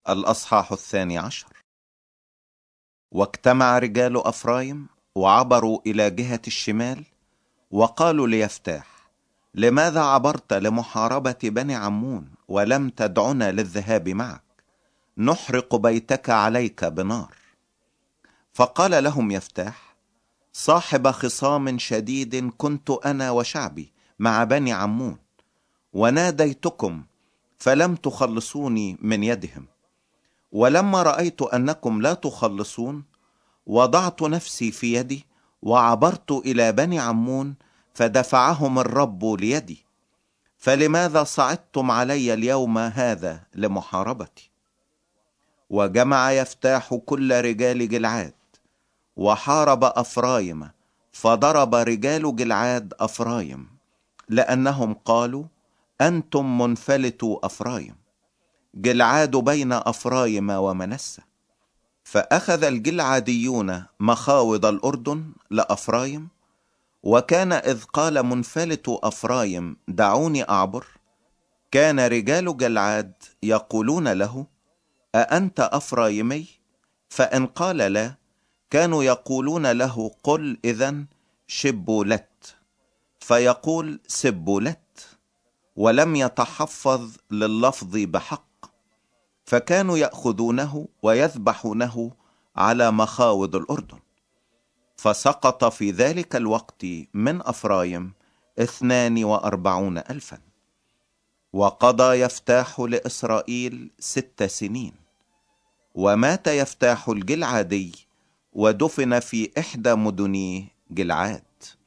الأصحاح 12. واجتمع رجال أفرايم وعبروا إلى جهة الشمال، وقالوا ليفتاح: لماذا عبرت لمحاربة بني عمون ولم تدعنا للذهاب معك؟ نحرق بيتك عليك بنار. فقال لهم يفتاح: صاحب خصام شديد كنت أنا وشعبي مع بني عمون، وناديتكم فلم تخلصوني من يدهم. ولما رأيت أنكم لا تخلصون، وضعت نفسي في يدي وعبرت إلى بني عمون، فدفعهم الرب ليدي. فلماذا صعدتم علي اليوم هذا لمحاربتي؟ وجمع يفتاح كل رجال جلعاد وحارب أفرايم، فضرب رجال جلعاد أفرايم، لأنهم قالوا: أنتم منفلتوا أفرايم، جلعاد بين أفرايم ومنسة. فأخذ الجلعاديون مخاوض الأردن لأفرايم، وكان إذ قال منفلت أفرايم: دعوني أعبر، كان رجال جلعاد يقولون له: أأنت أفرايمي؟ فإن قال لا، كانوا يقولون له: قل إذن شبولت، فيقول سبولت، ولم يتحفظ لللفظ بحق. فكانوا يأخذونه ويذبحونه على مخاوض الأردن. فسقط في ذلك الوقت من أفرايم 42,000. وقضى يفتاح لإسرائيل 6 سنين. ومات يفتاح الجلعادي ودفن في إحدى مدن جلعاد.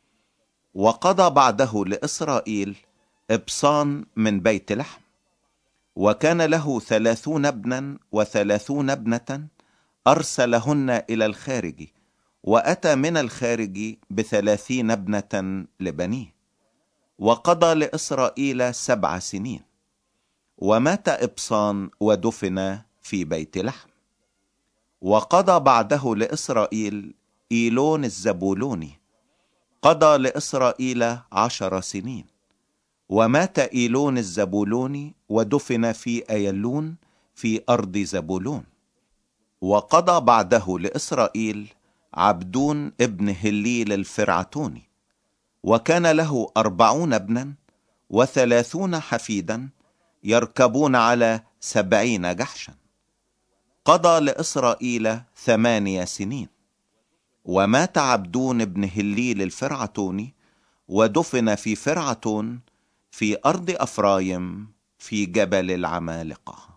وقضى بعده لإسرائيل إبصان من بيت لحم، وكان له 30 ابنا و30 ابنة، أرسلهن إلى الخارج، وأتى من الخارج ب30 ابنة لبنيه. وقضى لإسرائيل 7 سنين. ومات إبصان ودفن في بيت لحم. وقضى بعده لإسرائيل إيلون الزبولوني، قضى لإسرائيل 10 سنين. ومات إيلون الزبولوني ودفن في أيلون في أرض زبولون. وقضى بعده لإسرائيل عبدون ابن هليل الفرعتوني، وكان له 40 ابنا و30 حفيدا، يركبون على 70 جحشا. قضى لإسرائيل 8 سنين. ومات عبدون ابن هليل الفرعتوني ودفن في فرعتون في أرض أفرايم في جبل العمالقة.